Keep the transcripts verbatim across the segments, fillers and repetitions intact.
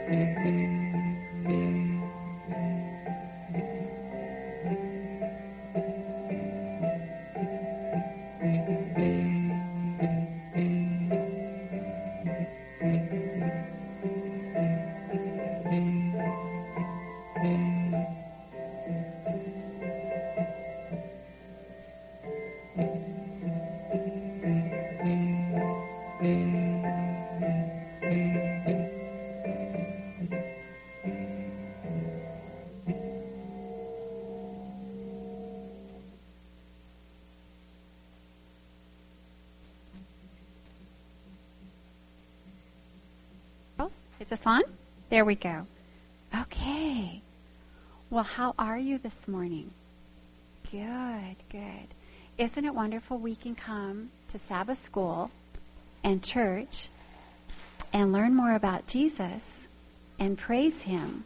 Is this on? There we go. Okay. Well, how are you this morning? Good, good. Isn't it wonderful we can come to Sabbath school and church and learn more about Jesus and praise Him?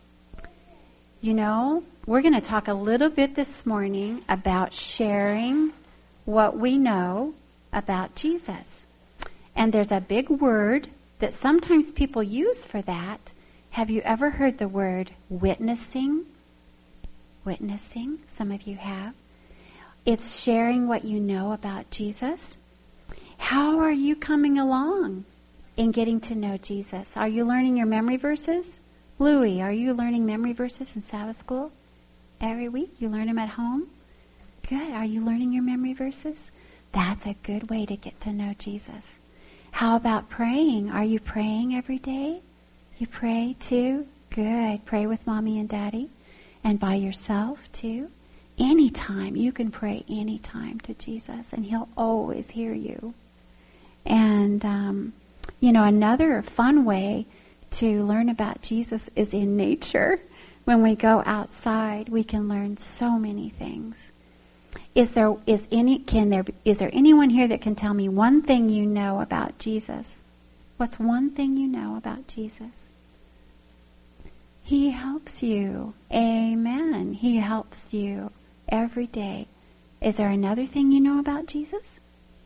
You know, we're going to talk a little bit this morning about sharing what we know about Jesus. And there's a big word that sometimes people use for that. Have you ever heard the word witnessing? Witnessing, some of you have. It's sharing what you know about Jesus. How are you coming along in getting to know Jesus? Are you learning your memory verses? Louie, are you learning memory verses in Sabbath school? Every week? You learn them at home? Good. Are you learning your memory verses? That's a good way to get to know Jesus. How about praying? Are you praying every day? You pray too? Good. Pray with Mommy and Daddy. And by yourself too. Anytime. You can pray anytime to Jesus, and He'll always hear you. And, um, you know, another fun way to learn about Jesus is in nature. When we go outside, we can learn so many things. Is there is any can there is there anyone here that can tell me one thing you know about Jesus? What's one thing you know about Jesus? He helps you. Amen. He helps you every day. Is there another thing you know about Jesus?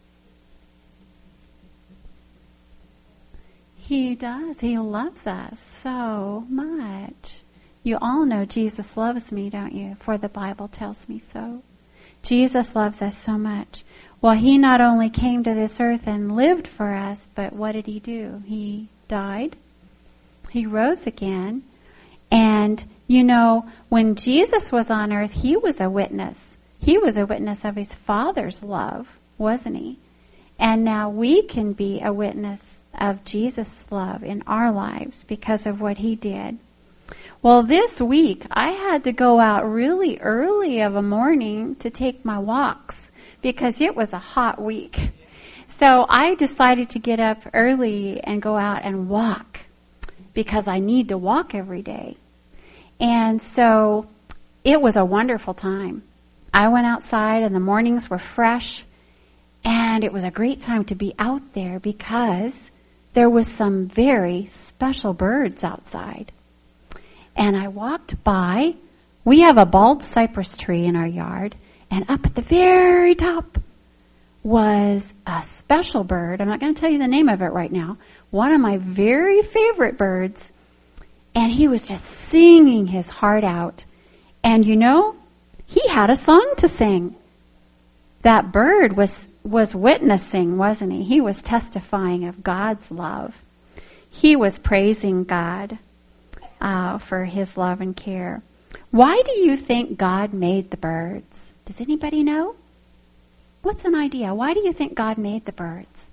He does. He loves us so much. You all know Jesus loves me, don't you? For the Bible tells me so. Jesus loves us so much. Well, He not only came to this earth and lived for us, but what did He do? He died. He rose again. And, you know, when Jesus was on earth, He was a witness. He was a witness of His Father's love, wasn't He? And now we can be a witness of Jesus' love in our lives because of what He did. Well, this week, I had to go out really early of a morning to take my walks because it was a hot week. So I decided to get up early and go out and walk because I need to walk every day. And so it was a wonderful time. I went outside and the mornings were fresh, and it was a great time to be out there because there was some very special birds outside. And I walked by. We have a bald cypress tree in our yard, and up at the very top was a special bird. I'm not going to tell you the name of it right now. One of my very favorite birds, and he was just singing his heart out. And you know, he had a song to sing. That bird was, was witnessing, wasn't he? He was testifying of God's love. He was praising God. Uh, for His love and care. Why do you think God made the birds? Does anybody know? What's an idea? Why do you think God made the birds?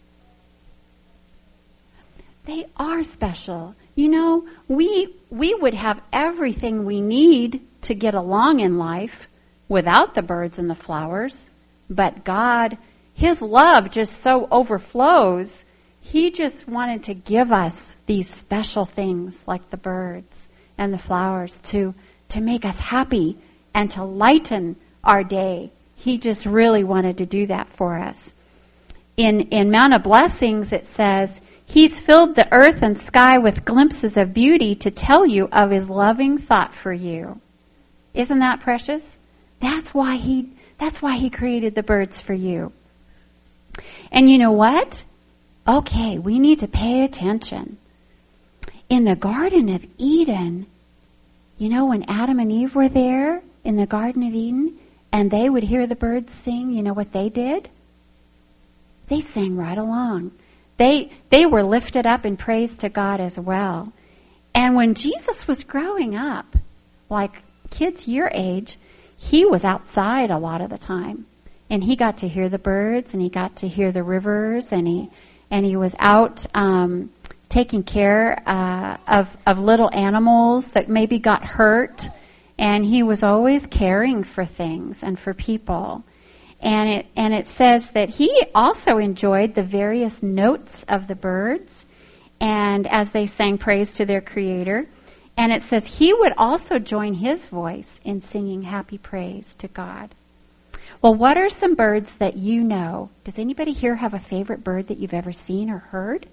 They are special. You know, we we would have everything we need to get along in life without the birds and the flowers, but God, His love just so overflows. He just wanted to give us these special things like the birds and the flowers to, to make us happy and to lighten our day. He just really wanted to do that for us. In, in Mount of Blessings it says, He's filled the earth and sky with glimpses of beauty to tell you of His loving thought for you. Isn't that precious? That's why He, that's why He created the birds for you. And you know what? Okay, we need to pay attention. in the Garden of Eden, you know, when Adam and Eve were there in the Garden of Eden, and they would hear the birds sing, you know what they did? They sang right along. They they were lifted up in praise to God as well. And when Jesus was growing up, like kids your age, he was outside a lot of the time. And he got to hear the birds, and he got to hear the rivers, and he and he was out um, taking care uh, of of little animals that maybe got hurt. And he was always caring for things and for people. And it and it says that he also enjoyed the various notes of the birds, and as they sang praise to their Creator. And it says he would also join his voice in singing happy praise to God. Well, what are some birds that you know? Does anybody here have a favorite bird that you've ever seen or heard?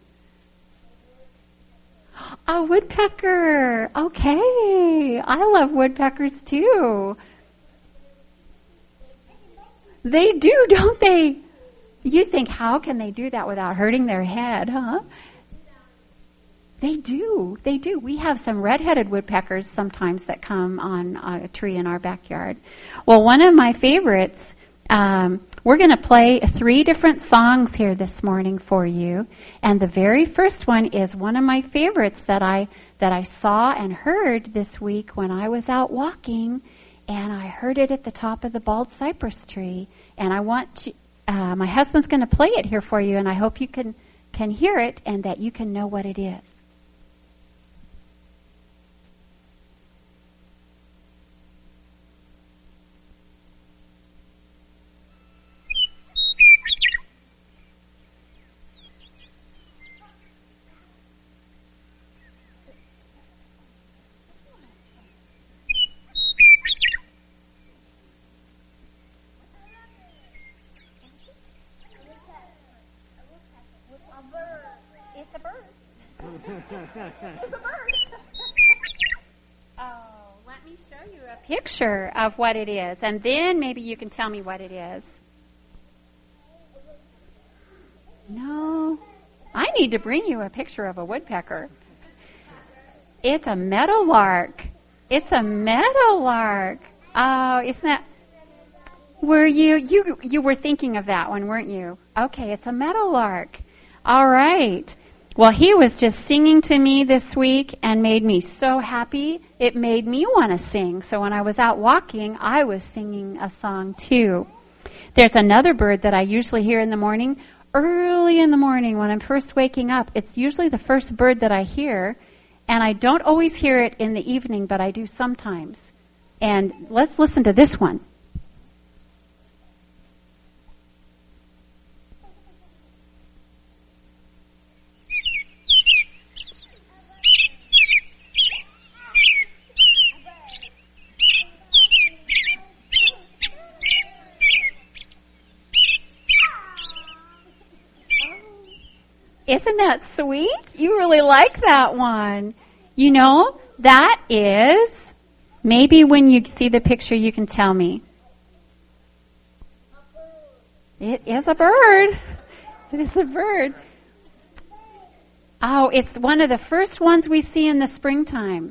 A woodpecker. Okay. I love woodpeckers too. They do, don't they? You think, how can they do that without hurting their head, huh? They do. They do. We have some red-headed woodpeckers sometimes that come on a tree in our backyard. Well, one of my favorites, um, we're going to play three different songs here this morning for you. And the very first one is one of my favorites that I that I saw and heard this week when I was out walking. And I heard it at the top of the bald cypress tree. And I want to, uh, my husband's going to play it here for you, and I hope you can, can hear it and that you can know what it is. Oh, let me show you a picture of what it is, and then maybe you can tell me what it is. No, I need to bring you a picture of a woodpecker. It's a meadowlark. It's a meadowlark. Oh, isn't that... Were you, you, you were thinking of that one, weren't you? Okay, it's a meadowlark. All right. Well, he was just singing to me this week and made me so happy. It made me want to sing. So when I was out walking, I was singing a song too. There's another bird that I usually hear in the morning. Early in the morning when I'm first waking up, it's usually the first bird that I hear. And I don't always hear it in the evening, but I do sometimes. And let's listen to this one. Isn't that sweet? You really like that one. You know, that is, maybe when you see the picture you can tell me. It is a bird. It is a bird. Oh, it's one of the first ones we see in the springtime.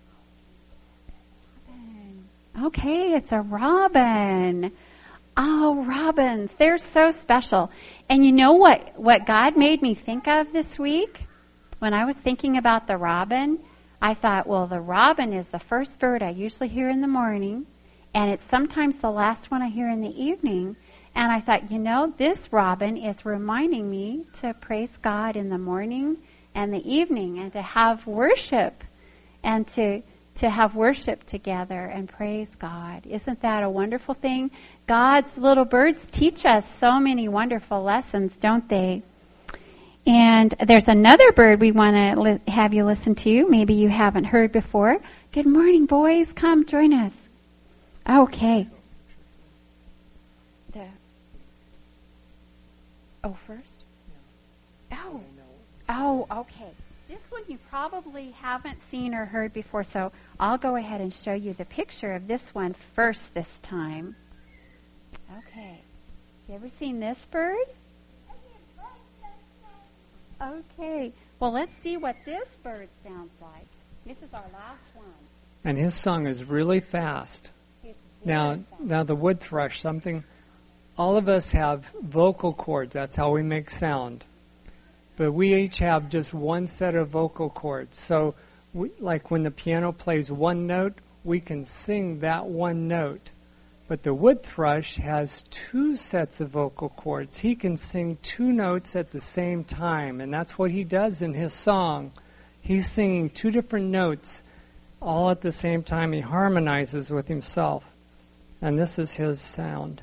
Okay, it's a robin. Oh, robins. They're so special. And you know what, what God made me think of this week? When I was thinking about the robin, I thought, well, the robin is the first bird I usually hear in the morning, and it's sometimes the last one I hear in the evening. And I thought, you know, this robin is reminding me to praise God in the morning and the evening, and to have worship, and to to have worship together and praise God. Isn't that a wonderful thing? God's little birds teach us so many wonderful lessons, don't they? And there's another bird we want to li- have you listen to. Maybe you haven't heard before. Good morning, boys. Come join us. Okay. The Oh, first? Oh. Oh, okay. This one you probably haven't seen or heard before, so I'll go ahead and show you the picture of this one first this time. Okay. You ever seen this bird? Okay. Well, let's see what this bird sounds like. This is our last one. And his song is really fast. Now, fast. now the wood thrush, something, all of us have vocal cords. That's how we make sound. But we each have just one set of vocal cords. So, we, like when the piano plays one note, we can sing that one note. But the wood thrush has two sets of vocal cords. He can sing two notes at the same time, and that's what he does in his song. He's singing two different notes all at the same time. He harmonizes with himself, and this is his sound.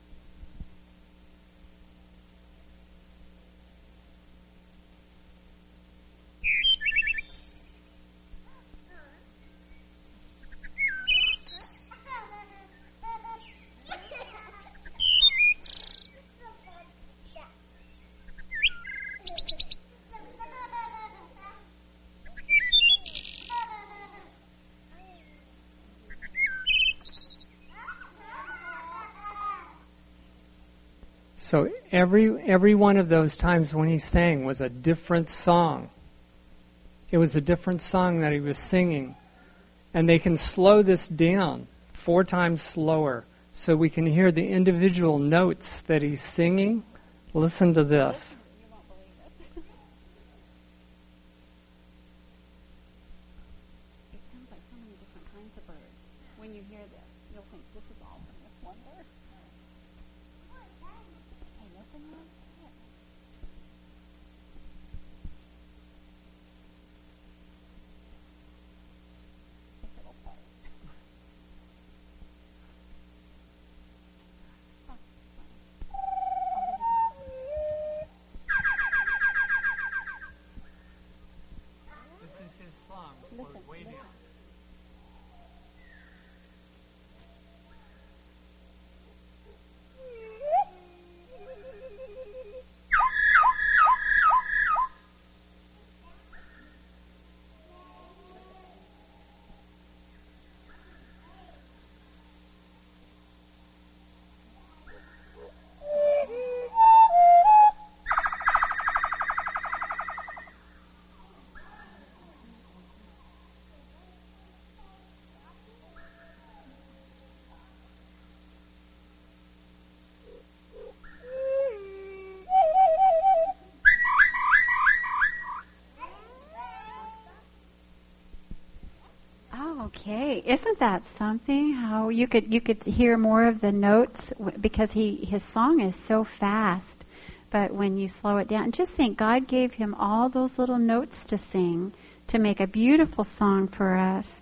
So every every one of those times when he sang was a different song. It was a different song that he was singing. And they can slow this down four times slower so we can hear the individual notes that he's singing. Listen to this. You won't believe it. It sounds like so many different kinds of birds. When you hear this, you'll think this is all from this one bird. Okay, isn't that something? How you could you could hear more of the notes w- because he his song is so fast, but when you slow it down, just think God gave him all those little notes to sing to make a beautiful song for us.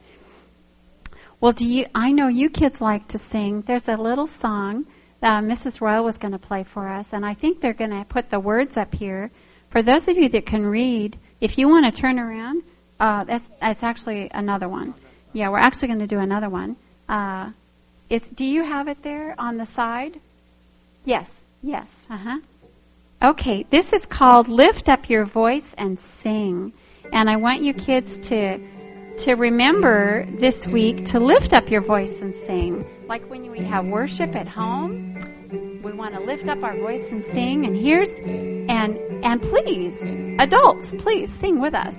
Well, do you? I know you kids like to sing. There's a little song uh, Missus Royal was going to play for us, and I think they're going to put the words up here. For those of you that can read, if you want to turn around, uh, that's that's actually another one. Yeah, we're actually going to do another one. Uh, it's, do you have it there on the side? Yes, yes, uh-huh. Okay, this is called Lift Up Your Voice and Sing. And I want you kids to to remember this week to lift up your voice and sing. Like when we have worship at home, we want to lift up our voice and sing. And here's, and and please, adults, please sing with us.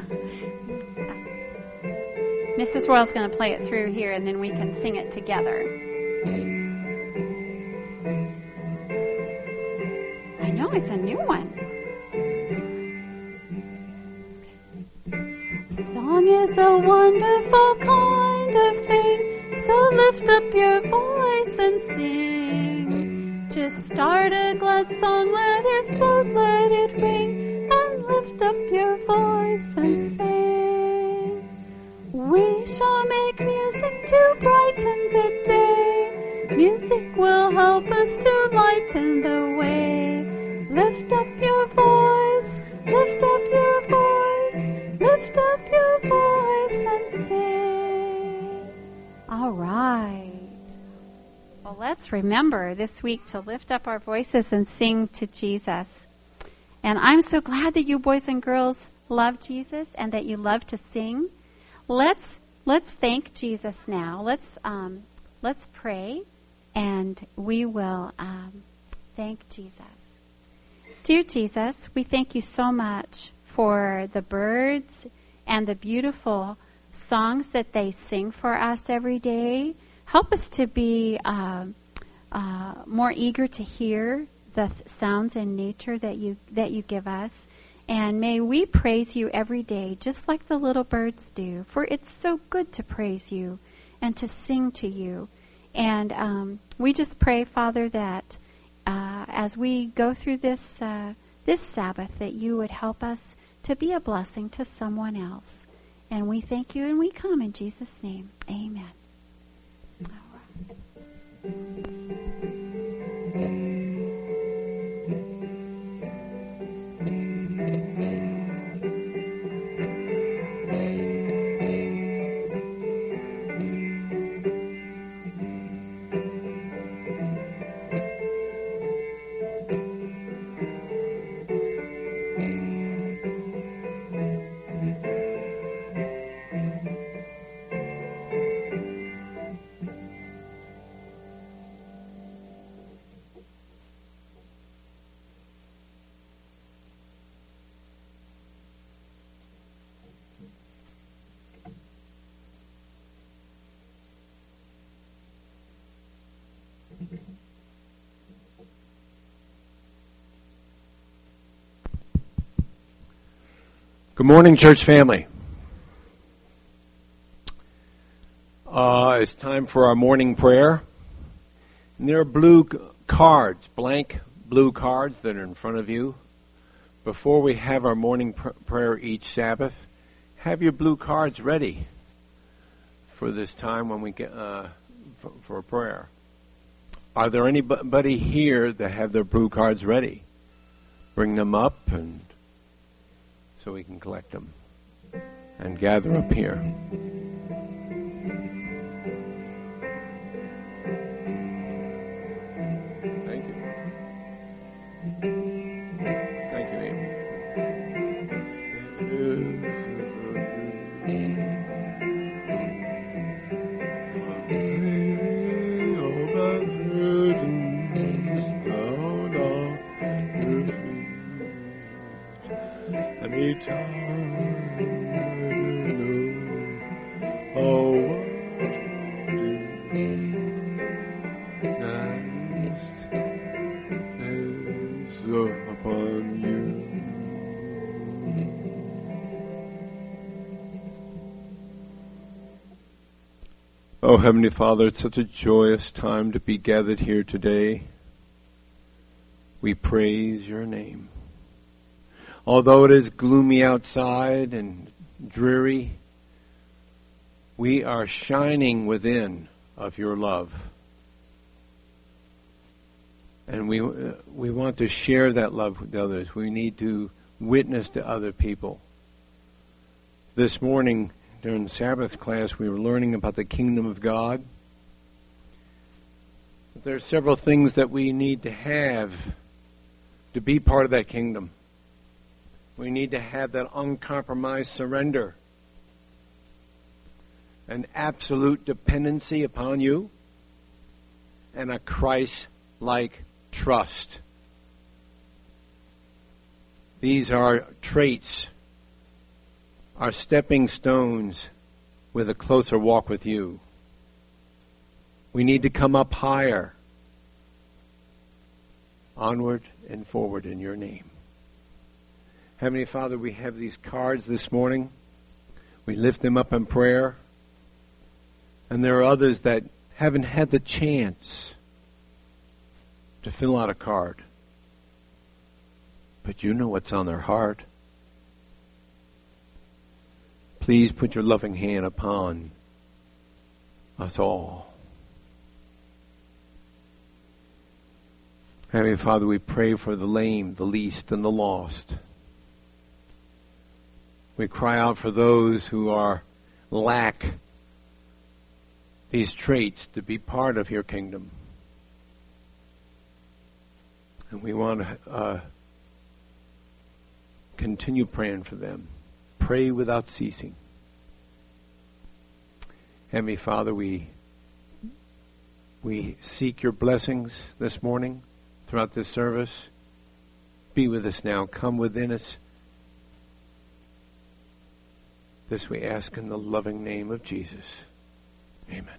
Missus Royal's going to play it through here, and then we can sing it together. I know, it's a new one. Song is a wonderful kind of thing, so lift up your voice and sing. Just start a glad song, let it float, let it ring, and lift up your voice and sing. We shall make music to brighten the day. Music will help us to lighten the way. Lift up your voice, lift up your voice, lift up your voice and sing. All right. Well, let's remember this week to lift up our voices and sing to Jesus. And I'm so glad that you boys and girls love Jesus and that you love to sing. Let's let's thank Jesus now. Let's um, let's pray, and we will um, thank Jesus. Dear Jesus, we thank you so much for the birds and the beautiful songs that they sing for us every day. Help us to be uh, uh, more eager to hear the th- sounds in nature that you that you give us. And may we praise you every day, just like the little birds do, for it's so good to praise you and to sing to you. And um, we just pray, Father, that uh, as we go through this uh, this Sabbath, that you would help us to be a blessing to someone else. And we thank you and we come in Jesus' name. Amen. All right. Good morning, church family. Uh, it's time for our morning prayer. And there are blue cards, blank blue cards that are in front of you. Before we have our morning pr- prayer each Sabbath, have your blue cards ready for this time when we get uh, for, for prayer. Are there anybody here that have their blue cards ready? Bring them up and so we can collect them and gather up here. Thank you. Thank you, Amy. Oh, Heavenly Father, it's such a joyous time to be gathered here today. We praise your name. Although it is gloomy outside and dreary, we are shining within of your love. And we uh, we want to share that love with others. We need to witness to other people. This morning, during the Sabbath class, we were learning about the kingdom of God. But there are several things that we need to have to be part of that kingdom. We need to have that uncompromised surrender, an absolute dependency upon you, and a Christ-like trust. These are traits, are stepping stones with a closer walk with you. We need to come up higher, onward and forward in your name. Heavenly Father, we have these cards this morning. We lift them up in prayer. And there are others that haven't had the chance to fill out a card. But you know what's on their heart. Please put your loving hand upon us all. Heavenly Father, we pray for the lame, the least, and the lost. We cry out for those who are lack these traits to be part of your kingdom. And we want to uh, continue praying for them. Pray without ceasing. Heavenly Father, we we seek your blessings this morning throughout this service. Be with us now. Come within us. This we ask in the loving name of Jesus. Amen.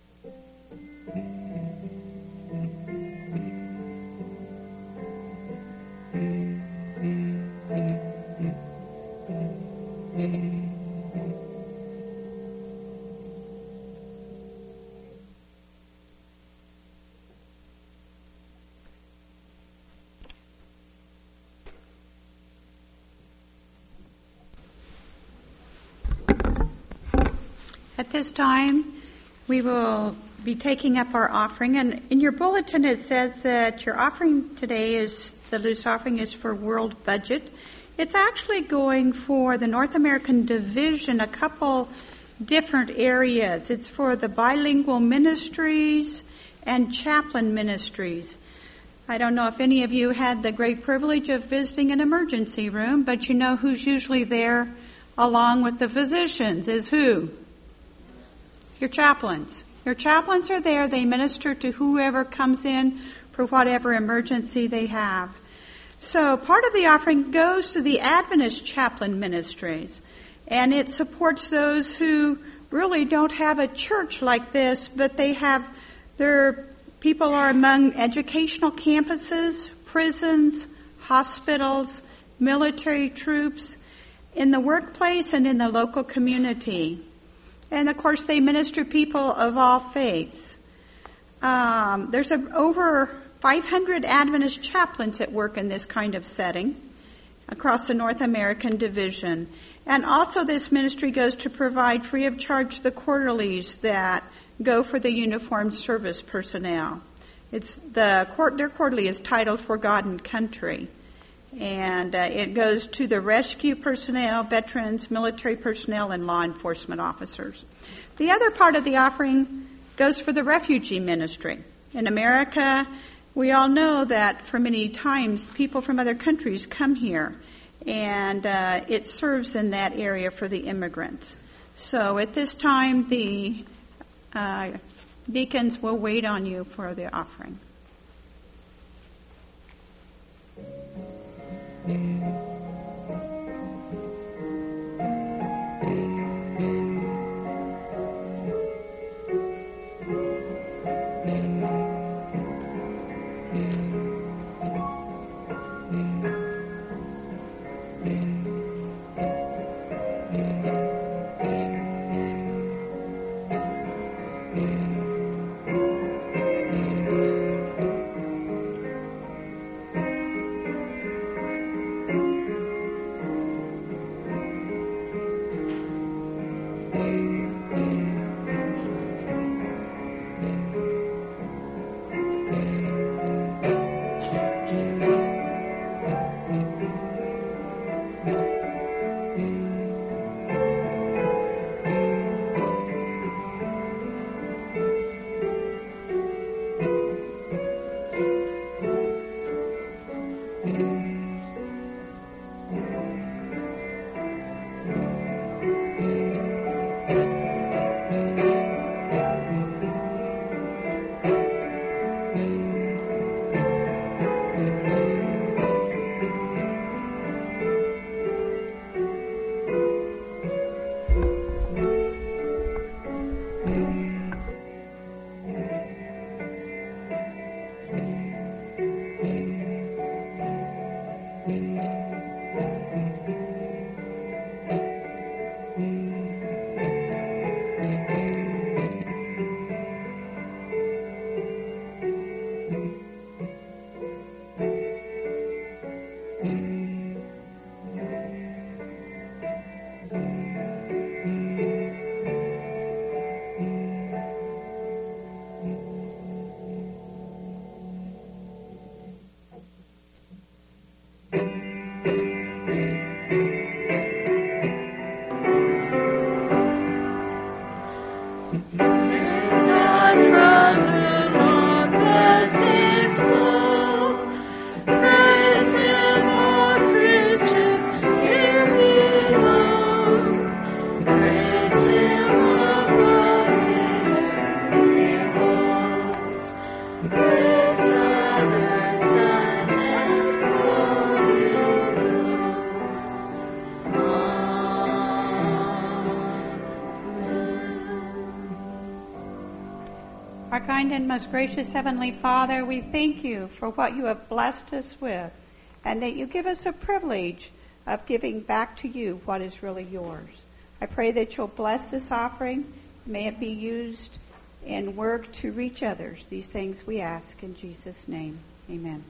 At this time, we will be taking up our offering. And in your bulletin, it says that your offering today is, the loose offering is for World Budget. It's actually going for the North American Division, a couple different areas. It's for the bilingual ministries and chaplain ministries. I don't know if any of you had the great privilege of visiting an emergency room, but you know who's usually there along with the physicians is who? Your chaplains. Your chaplains are there. They minister to whoever comes in for whatever emergency they have. So part of the offering goes to the Adventist chaplain ministries, and it supports those who really don't have a church like this, but they have, their people are among educational campuses, prisons, hospitals, military troops, in the workplace and in the local community. And, of course, they minister people of all faiths. Um, there's a, over five hundred Adventist chaplains at work in this kind of setting across the North American Division. And also this ministry goes to provide free of charge the quarterlies that go for the uniformed service personnel. It's the their quarterly is titled For God and Country. And uh, it goes to the rescue personnel, veterans, military personnel, and law enforcement officers. The other part of the offering goes for the refugee ministry. In America, we all know that for many times people from other countries come here, and uh, it serves in that area for the immigrants. So at this time, the uh, deacons will wait on you for the offering. Our kind and most gracious Heavenly Father, we thank you for what you have blessed us with, and that you give us a privilege of giving back to you what is really yours. I pray that you'll bless this offering. May it be used in work to reach others. These things we ask in Jesus' name. Amen.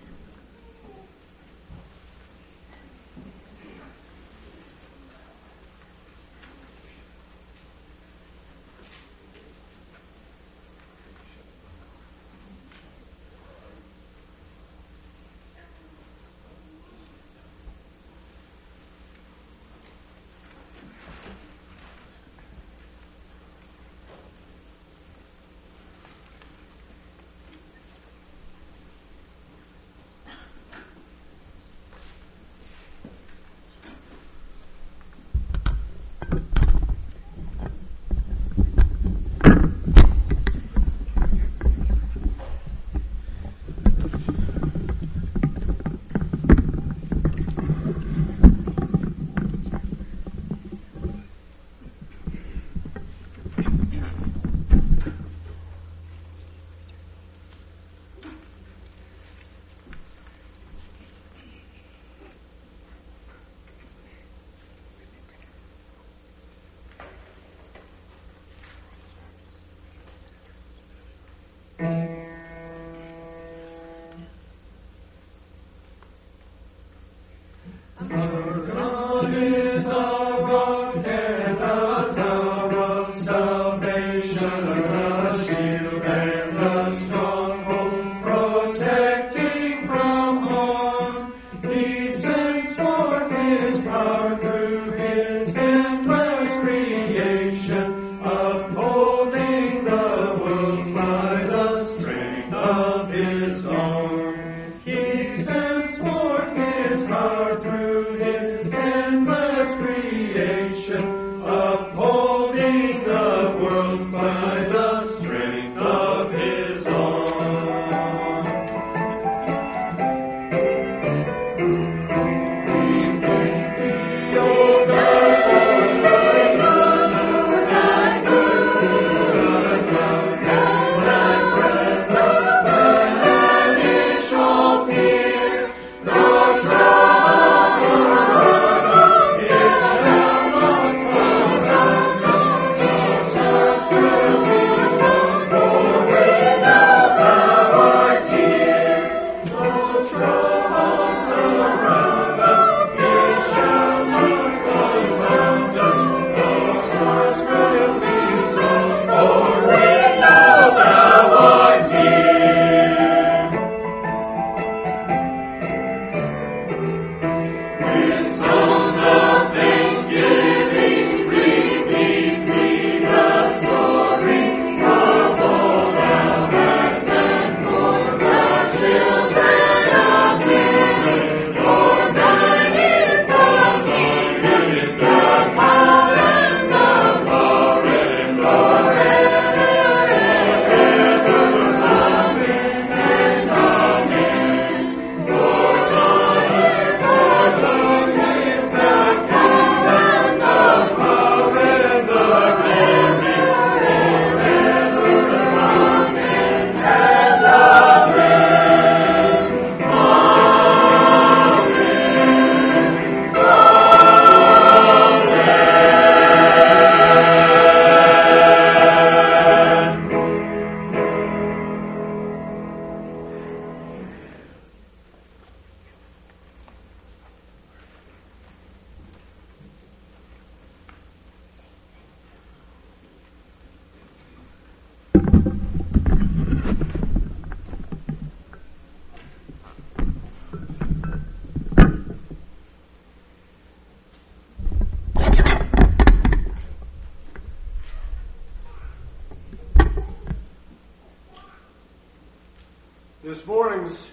This morning's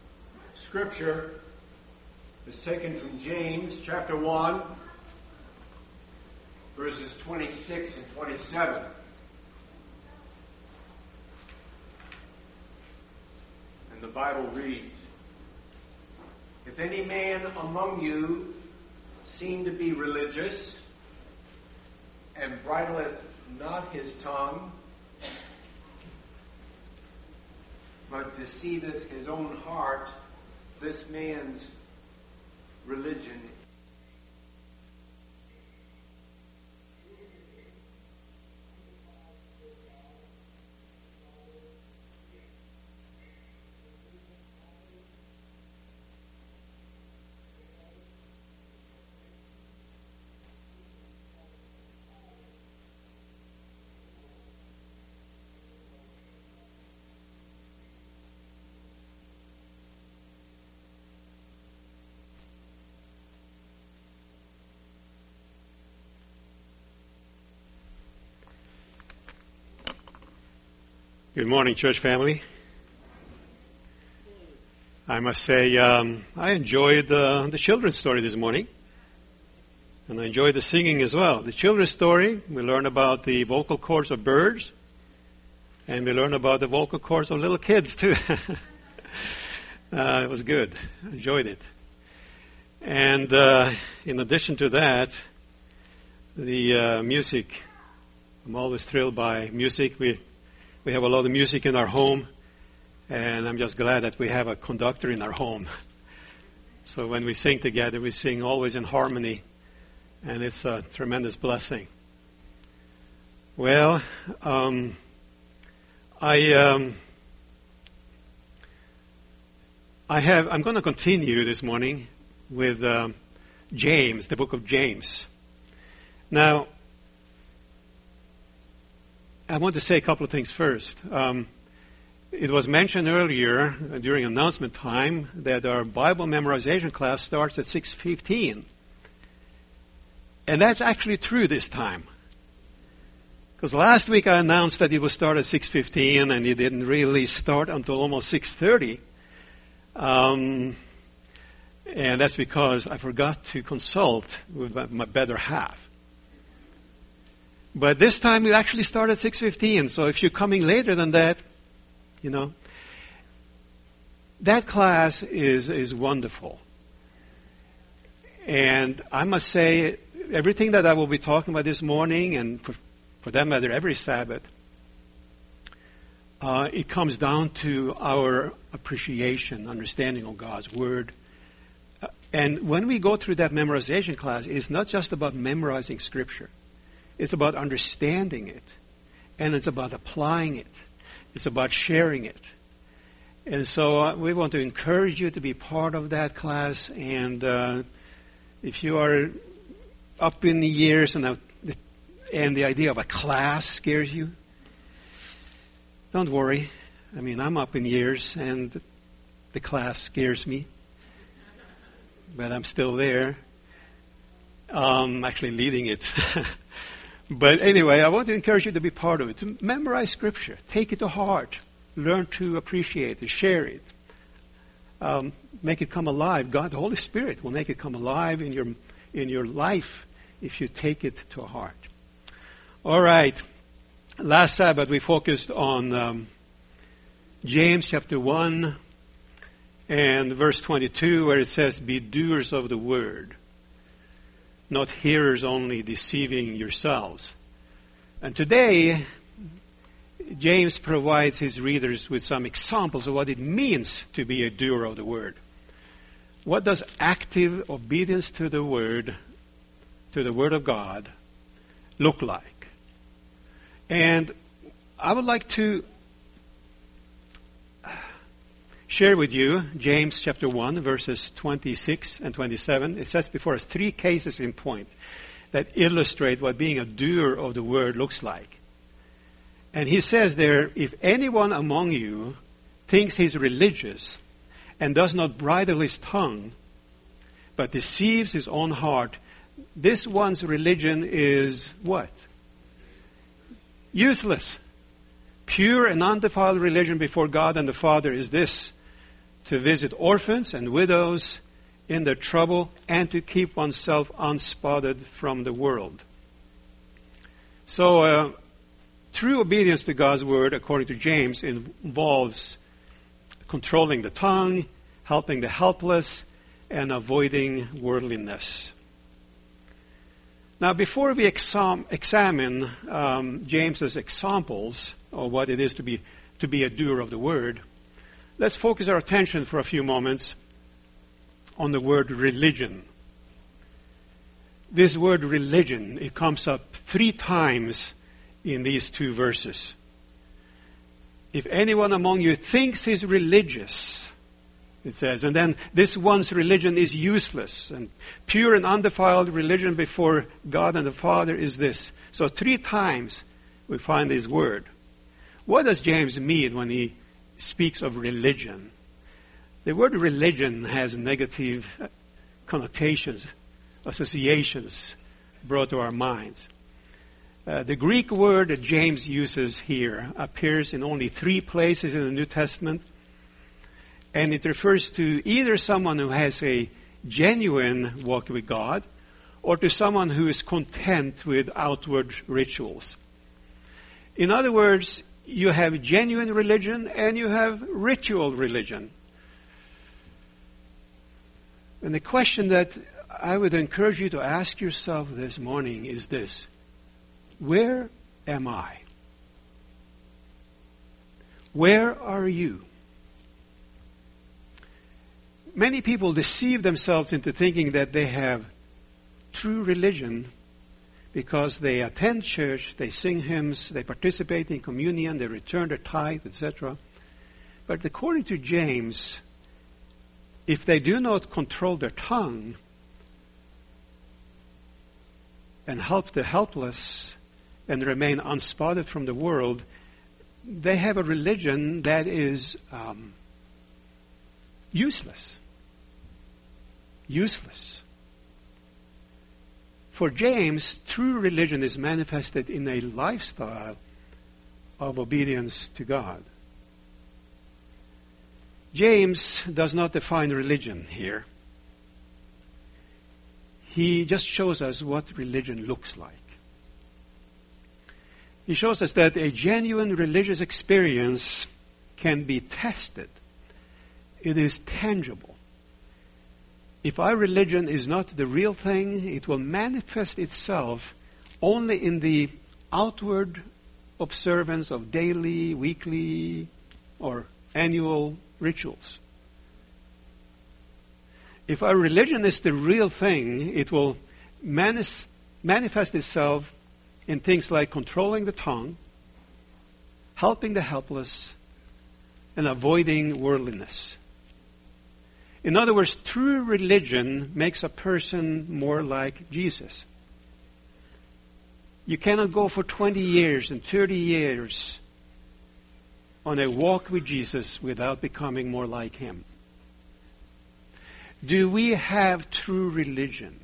scripture is taken from James chapter one, verses twenty-six and twenty-seven. And the Bible reads, "If any man among you seem to be religious, and bridleth not his tongue, but deceiveth his own heart. This man's religion Good morning, church family. I must say, um, I enjoyed uh, the children's story this morning, and I enjoyed the singing as well. The children's story, we learned about the vocal cords of birds, and we learned about the vocal cords of little kids, too. uh, it was good. I enjoyed it. And uh, in addition to that, the uh, music. I'm always thrilled by music. We We have a lot of music in our home, and I'm just glad that we have a conductor in our home. So when we sing together, we sing always in harmony, and it's a tremendous blessing. Well, um, I um, I have I'm going to continue this morning with um, James, the book of James. Now, I want to say a couple of things first. Um, it was mentioned earlier uh, during announcement time that our Bible memorization class starts at six fifteen. And that's actually true this time. Because last week I announced that it would start at six fifteen and it didn't really start until almost six thirty. Um, and that's because I forgot to consult with my, my better half. But this time we actually start at six fifteen, so if you're coming later than that, you know, that class is, is wonderful. And I must say, everything that I will be talking about this morning, and for, for that matter, every Sabbath, uh, it comes down to our appreciation, understanding of God's Word. Uh, and when we go through that memorization class, it's not just about memorizing Scripture. It's about understanding it, and it's about applying it. It's about sharing it. And so uh, we want to encourage you to be part of that class, and uh, if you are up in the years and, uh, and the idea of a class scares you, don't worry. I mean, I'm up in years, and the class scares me, but I'm still there. I'm actually leading it. But anyway, I want to encourage you to be part of it, to memorize Scripture, take it to heart, learn to appreciate it, share it, um, make it come alive. God, the Holy Spirit, will make it come alive in your in your life if you take it to heart. All right. Last Sabbath we focused on um, James chapter one and verse twenty-two, where it says, "Be doers of the word, not hearers only, deceiving yourselves." And today, James provides his readers with some examples of what it means to be a doer of the word. What does active obedience to the word, to the word of God, look like? And I would like to share with you James chapter one, verses twenty-six and twenty-seven. It sets before us three cases in point that illustrate what being a doer of the word looks like. And he says there, "If anyone among you thinks he's religious and does not bridle his tongue, but deceives his own heart, this one's religion is" what? Useless. Pure and undefiled religion before God and the Father is this: to visit orphans and widows in their trouble, and to keep oneself unspotted from the world. So, uh, true obedience to God's word, according to James, involves controlling the tongue, helping the helpless, and avoiding worldliness. Now, before we exam- examine um, James's examples of what it is to be to be a doer of the word, Let's focus our attention for a few moments on the word religion. This word religion, it comes up three times in these two verses. If anyone among you thinks he's religious, it says, and then this one's religion is useless, and pure and undefiled religion before God and the Father is this. So three times we find this word. What does James mean when he speaks of religion? The word religion has negative connotations, associations brought to our minds. Uh, the Greek word that James uses here appears in only three places in the New Testament, and it refers to either someone who has a genuine walk with God or to someone who is content with outward rituals. In other words, you have genuine religion and you have ritual religion. And the question that I would encourage you to ask yourself this morning is this: where am I? Where are you? Many people deceive themselves into thinking that they have true religion because they attend church, they sing hymns, they participate in communion, they return their tithe, et cetera. But according to James, if they do not control their tongue and help the helpless and remain unspotted from the world, they have a religion that is um, useless. Useless. For James, true religion is manifested in a lifestyle of obedience to God. James does not define religion here. He just shows us what religion looks like. He shows us that a genuine religious experience can be tested. It is tangible. If our religion is not the real thing, it will manifest itself only in the outward observance of daily, weekly, or annual rituals. If our religion is the real thing, it will manis- manifest itself in things like controlling the tongue, helping the helpless, and avoiding worldliness. In other words, true religion makes a person more like Jesus. You cannot go for twenty years and thirty years on a walk with Jesus without becoming more like Him. Do we have true religion?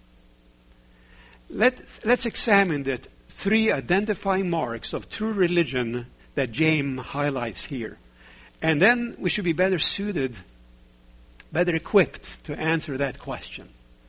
Let, let's examine the three identifying marks of true religion that James highlights here. And then we should be better suited, better equipped to answer that question.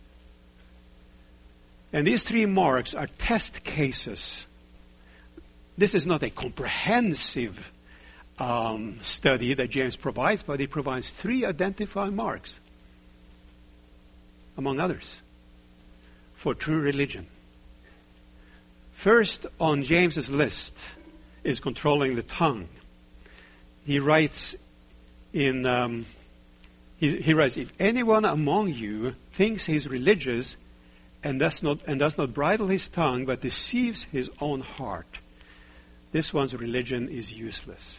And these three marks are test cases. This is not a comprehensive um, study that James provides, but he provides three identifying marks, among others, for true religion. First on James's list is controlling the tongue. He writes in um, he, he writes, if anyone among you thinks he's religious and does not and does not bridle his tongue but deceives his own heart, this one's religion is useless.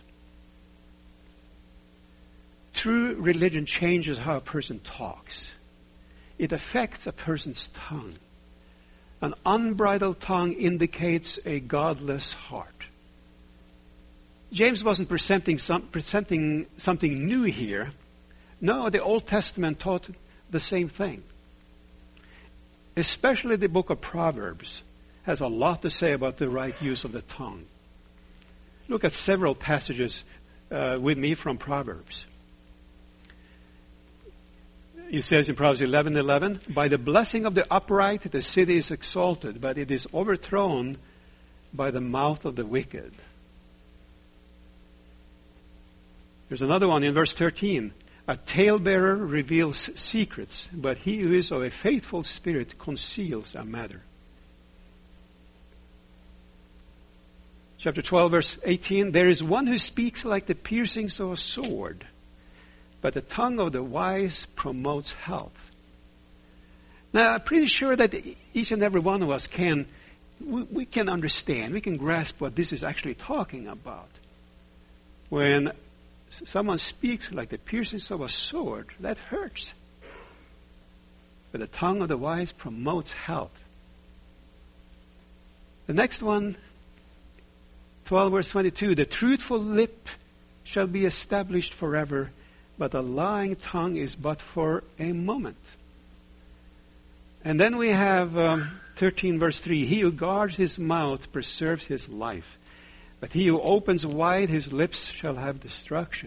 True religion changes how a person talks. It affects a person's tongue. An unbridled tongue indicates a godless heart. James wasn't presenting, some, presenting something new here. No, the Old Testament taught the same thing. Especially the book of Proverbs has a lot to say about the right use of the tongue. Look at several passages uh, with me from Proverbs. It says in Proverbs eleven eleven, by the blessing of the upright the city is exalted, but it is overthrown by the mouth of the wicked. There's another one in verse thirteen. A talebearer reveals secrets, but he who is of a faithful spirit conceals a matter. Chapter twelve, verse eighteen. There is one who speaks like the piercings of a sword, but the tongue of the wise promotes health. Now, I'm pretty sure that each and every one of us can, we, we can understand, we can grasp what this is actually talking about. When someone speaks like the piercings of a sword, that hurts. But the tongue of the wise promotes health. The next one, twelve verse twenty-two, the truthful lip shall be established forever, but a lying tongue is but for a moment. And then we have um, thirteen verse three, he who guards his mouth preserves his life, but he who opens wide his lips shall have destruction.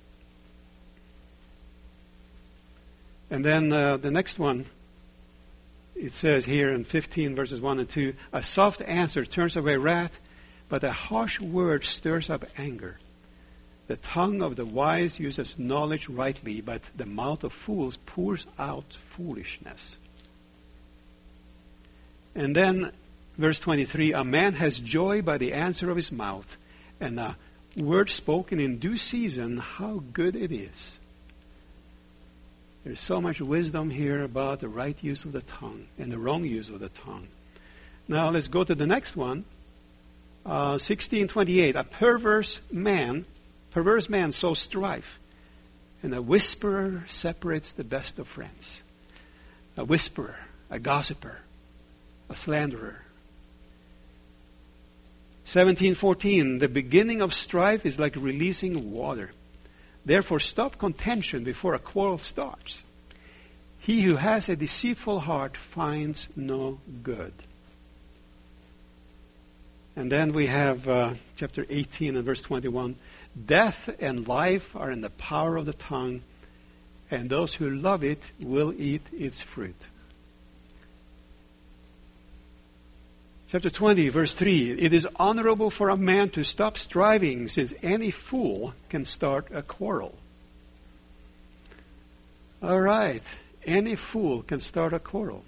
And then uh, the next one, it says here in fifteen verses one and two, a soft answer turns away wrath, but a harsh word stirs up anger. The tongue of the wise uses knowledge rightly, but the mouth of fools pours out foolishness. And then verse twenty-three, a man has joy by the answer of his mouth, and a word spoken in due season, how good it is. There's so much wisdom here about the right use of the tongue and the wrong use of the tongue. Now let's go to the next one. Uh, sixteen twenty-eight. A perverse man, perverse man sows strife, and a whisperer separates the best of friends. A whisperer, a gossiper, a slanderer. seventeen fourteen. The beginning of strife is like releasing water. Therefore, stop contention before a quarrel starts. He who has a deceitful heart finds no good. And then we have uh, chapter eighteen and verse twenty-one. Death and life are in the power of the tongue, and those who love it will eat its fruit. Chapter twenty, verse three. It is honorable for a man to stop striving, since any fool can start a quarrel. All right. Any fool can start a quarrel.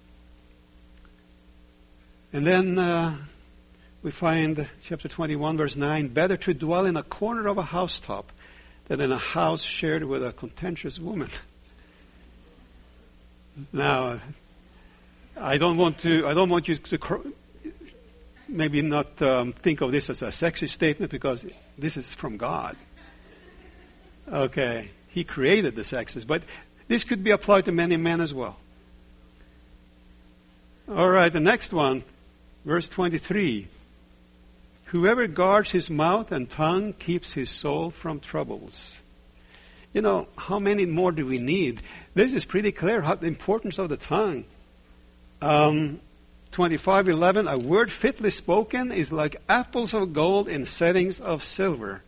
And then uh, we find chapter twenty-one, verse nine. Better to dwell in a corner of a housetop than in a house shared with a contentious woman. Now, I don't want to. I don't want you to. Cr- Maybe not um, think of this as a sexy statement, because this is from God. Okay, He created the sexes, but this could be applied to many men as well. All right, the next one, verse twenty-three. Whoever guards his mouth and tongue keeps his soul from troubles. You know, how many more do we need? This is pretty clear, how the importance of the tongue. Um... twenty-five eleven, a word fitly spoken is like apples of gold in settings of silver.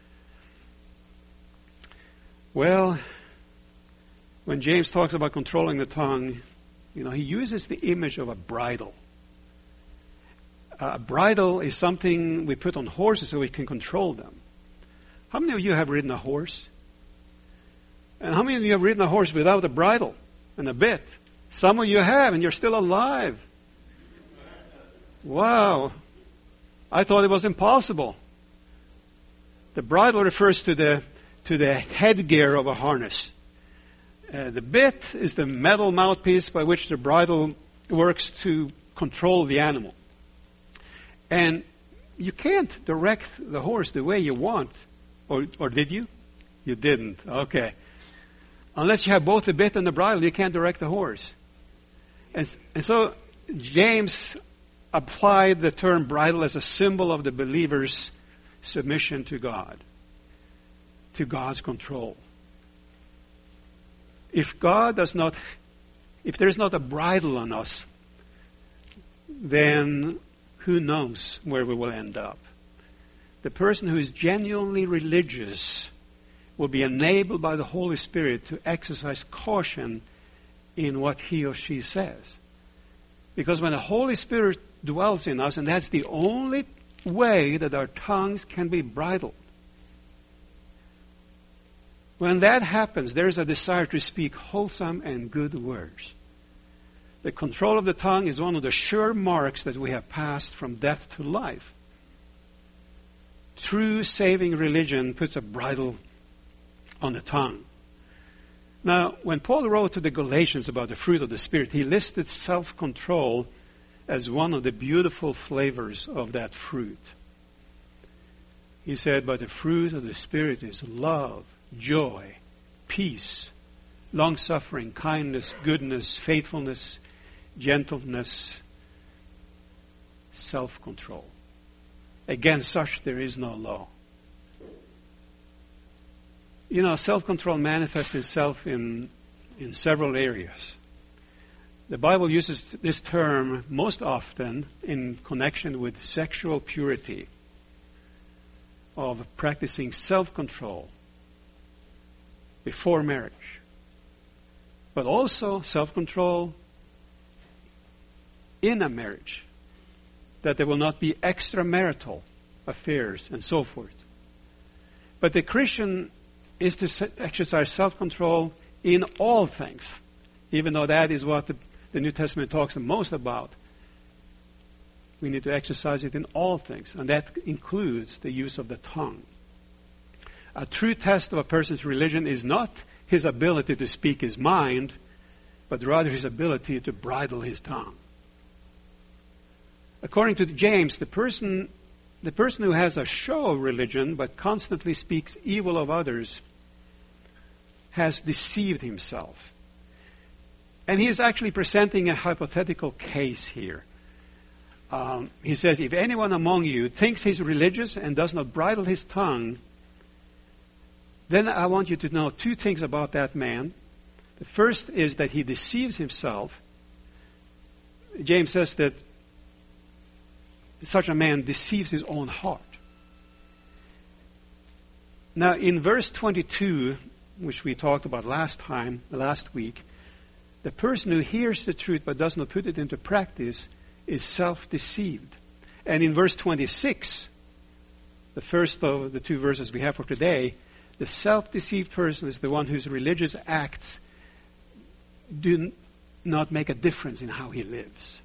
Well, when James talks about controlling the tongue, you know, he uses the image of a bridle. A bridle is something we put on horses so we can control them. How many of you have ridden a horse? And how many of you have ridden a horse without a bridle and a bit? Some of you have, and you're still alive. Wow. I thought it was impossible. The bridle refers to the to the headgear of a harness. Uh, the bit is the metal mouthpiece by which the bridle works to control the animal. And you can't direct the horse the way you want. Or, or did you? You didn't. Okay. Unless you have both the bit and the bridle, you can't direct the horse. And, and so James applied the term bridle as a symbol of the believer's submission to God, to God's control. If God does not, if there's not a bridle on us, then who knows where we will end up. The person who is genuinely religious will be enabled by the Holy Spirit to exercise caution in what he or she says. Because when the Holy Spirit dwells in us, and that's the only way that our tongues can be bridled. When that happens, there is a desire to speak wholesome and good words. The control of the tongue is one of the sure marks that we have passed from death to life. True saving religion puts a bridle on the tongue. Now, when Paul wrote to the Galatians about the fruit of the Spirit, he listed self-control as one of the beautiful flavors of that fruit. He said, but the fruit of the Spirit is love, joy, peace, long-suffering, kindness, goodness, faithfulness, gentleness, self-control. Against such there is no law. You know, self-control manifests itself in, in several areas. The Bible uses this term most often in connection with sexual purity, of practicing self-control before marriage. But also self-control in a marriage, that there will not be extramarital affairs and so forth. But the Christian is to exercise self-control in all things, even though that is what the, the New Testament talks the most about. We need to exercise it in all things, and that includes the use of the tongue. A true test of a person's religion is not his ability to speak his mind, but rather his ability to bridle his tongue. According to James, the person, the person who has a show of religion but constantly speaks evil of others has deceived himself. And he is actually presenting a hypothetical case here. Um, he says, if anyone among you thinks he's religious and does not bridle his tongue, then I want you to know two things about that man. The first is that he deceives himself. James says that such a man deceives his own heart. Now, in verse twenty-two, which we talked about last time, last week, the person who hears the truth but does not put it into practice is self-deceived. And in verse twenty-six, the first of the two verses we have for today, the self-deceived person is the one whose religious acts do not make a difference in how he lives.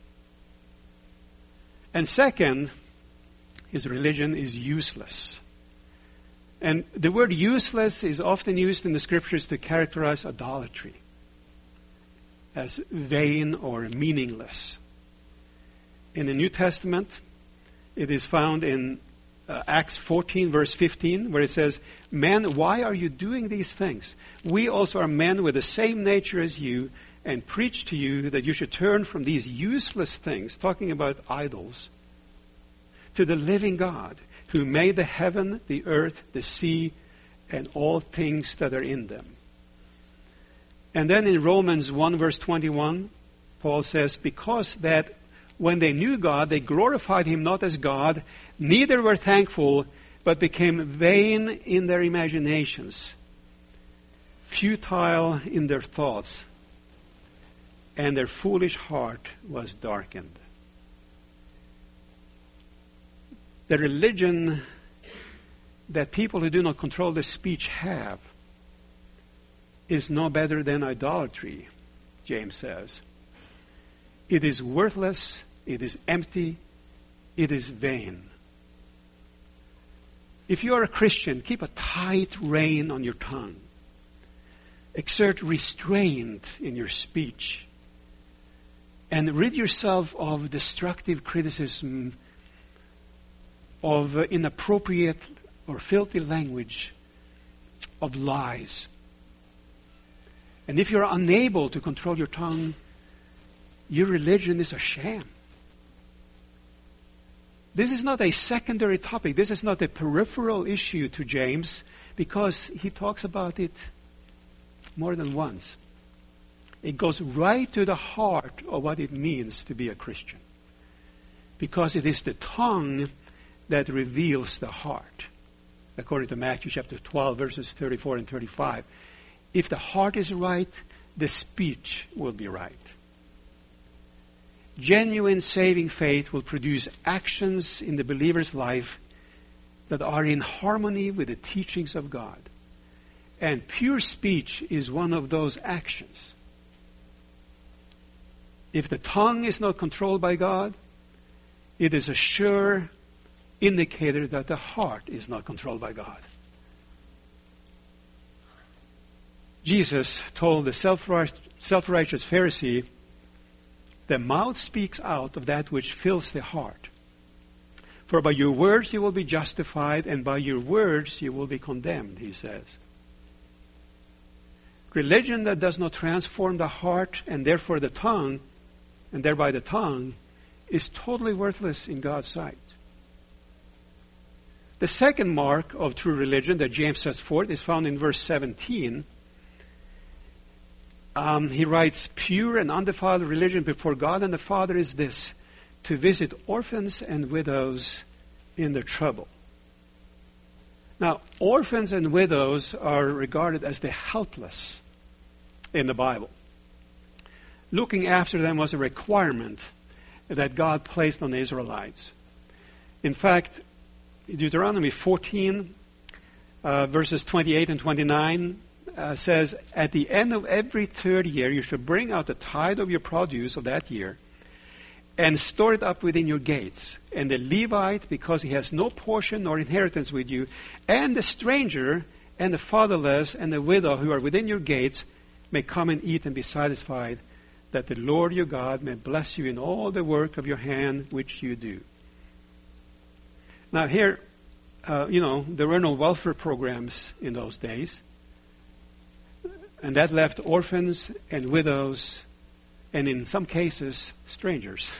And second, his religion is useless. And the word useless is often used in the Scriptures to characterize idolatry as vain or meaningless. In the New Testament, it is found in uh, Acts fourteen, verse fifteen, where it says, men, why are you doing these things? We also are men with the same nature as you, and preach to you that you should turn from these useless things, talking about idols, to the living God, who made the heaven, the earth, the sea, and all things that are in them. And then in Romans one, verse twenty-one, Paul says, because that when they knew God, they glorified him not as God, neither were thankful, but became vain in their imaginations, futile in their thoughts, and their foolish heart was darkened. The religion that people who do not control their speech have is no better than idolatry, James says. It is worthless, it is empty, it is vain. If you are a Christian, keep a tight rein on your tongue. Exert restraint in your speech. And rid yourself of destructive criticism, of uh, inappropriate or filthy language, of lies. And if you're unable to control your tongue, your religion is a sham. This is not a secondary topic. This is not a peripheral issue to James, because he talks about it more than once. It goes right to the heart of what it means to be a Christian, because it is the tongue that reveals the heart, according to Matthew chapter twelve, verses thirty-four and thirty-five. If the heart is right, the speech will be right. Genuine saving faith will produce actions in the believer's life that are in harmony with the teachings of God. And pure speech is one of those actions. If the tongue is not controlled by God, it is a sure indicator that the heart is not controlled by God. Jesus told the self-righteous, self-righteous Pharisee, the mouth speaks out of that which fills the heart. For by your words you will be justified, and by your words you will be condemned, he says. Religion that does not transform the heart and therefore the tongue, and thereby the tongue, is totally worthless in God's sight. The second mark of true religion that James sets forth is found in verse seventeen. Um, he writes, pure and undefiled religion before God and the Father is this, to visit orphans and widows in their trouble. Now, orphans and widows are regarded as the helpless in the Bible. Looking after them was a requirement that God placed on the Israelites. In fact, Deuteronomy fourteen, uh, verses twenty-eight and twenty-nine, uh, says, at the end of every third year you shall bring out the tithe of your produce of that year and store it up within your gates. And the Levite, because he has no portion nor inheritance with you, and the stranger and the fatherless and the widow who are within your gates may come and eat and be satisfied, that the Lord your God may bless you in all the work of your hand which you do. Now here, uh, you know, there were no welfare programs in those days. And that left orphans and widows, and in some cases, strangers,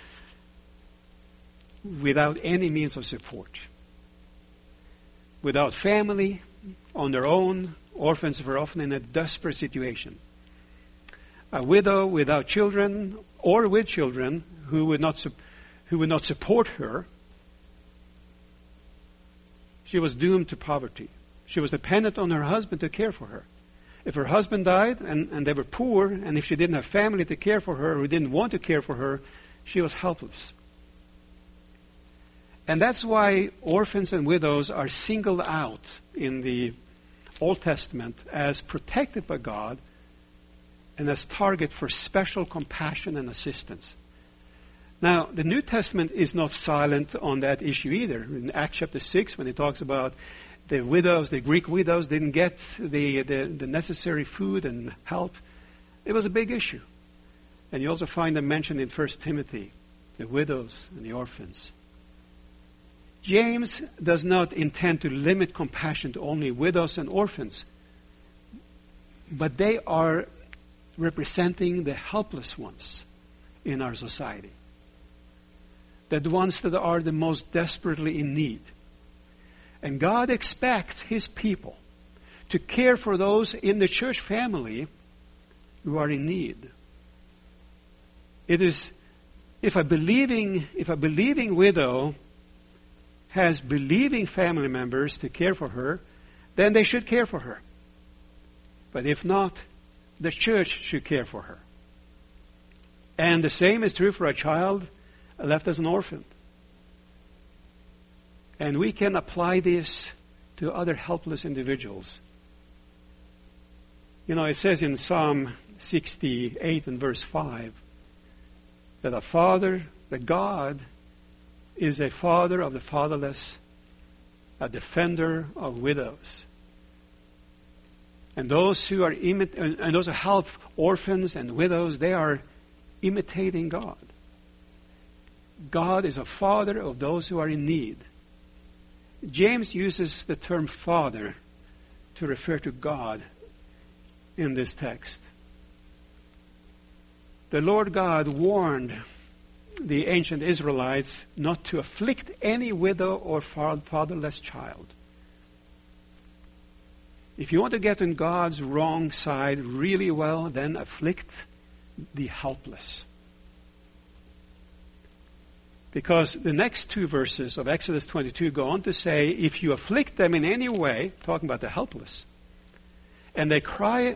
without any means of support. Without family, on their own, orphans were often in a desperate situation. A widow without children, or with children, who would not, su- who would not support her, she was doomed to poverty. She was dependent on her husband to care for her. If her husband died and, and they were poor, and if she didn't have family to care for her, or didn't want to care for her, she was helpless. And that's why orphans and widows are singled out in the Old Testament as protected by God and as target for special compassion and assistance. Now, the New Testament is not silent on that issue either. In Acts chapter six, when it talks about the widows, the Greek widows didn't get the, the, the necessary food and help, it was a big issue. And you also find them mentioned in First Timothy, the widows and the orphans. James does not intend to limit compassion to only widows and orphans, but they are representing the helpless ones in our society. The ones that are the most desperately in need. And God expects His people to care for those in the church family who are in need. It is, if a believing, if a believing widow has believing family members to care for her, then they should care for her. But if not, the church should care for her. And the same is true for a child left as an orphan. And we can apply this to other helpless individuals. You know, it says in Psalm sixty-eight and verse five that a father, that God is a father of the fatherless, a defender of widows. And those who are imit- and those who help orphans and widows, they are imitating God. God is a father of those who are in need. James uses the term father to refer to God in this text. The Lord God warned the ancient Israelites not to afflict any widow or fatherless child. If you want to get on God's wrong side really well, then afflict the helpless. Because the next two verses of Exodus twenty-two go on to say, if you afflict them in any way, talking about the helpless, and they cry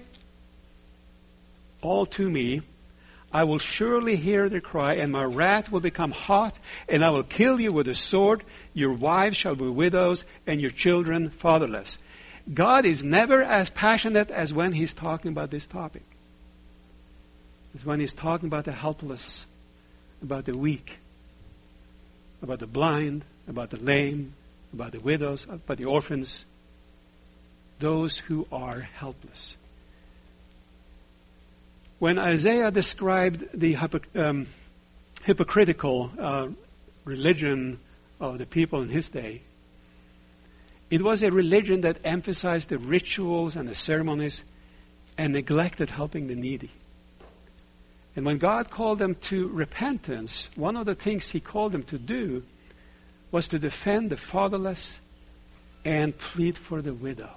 all to me, I will surely hear their cry, and my wrath will become hot, and I will kill you with a sword. Your wives shall be widows, and your children fatherless. God is never as passionate as when He's talking about this topic. It's when He's talking about the helpless, about the weak, about the blind, about the lame, about the widows, about the orphans, those who are helpless. When Isaiah described the hypo, um, hypocritical uh, religion of the people in his day, it was a religion that emphasized the rituals and the ceremonies and neglected helping the needy. And when God called them to repentance, one of the things he called them to do was to defend the fatherless and plead for the widow.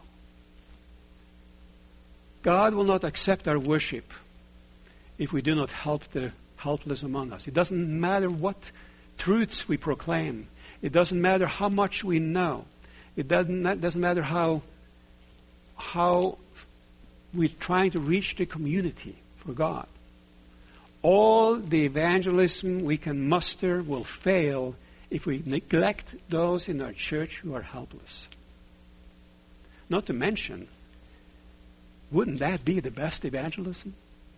God will not accept our worship if we do not help the helpless among us. It doesn't matter what truths we proclaim. It doesn't matter how much we know. It doesn't, doesn't matter how, how we're trying to reach the community for God. All the evangelism we can muster will fail if we neglect those in our church who are helpless. Not to mention, wouldn't that be the best evangelism?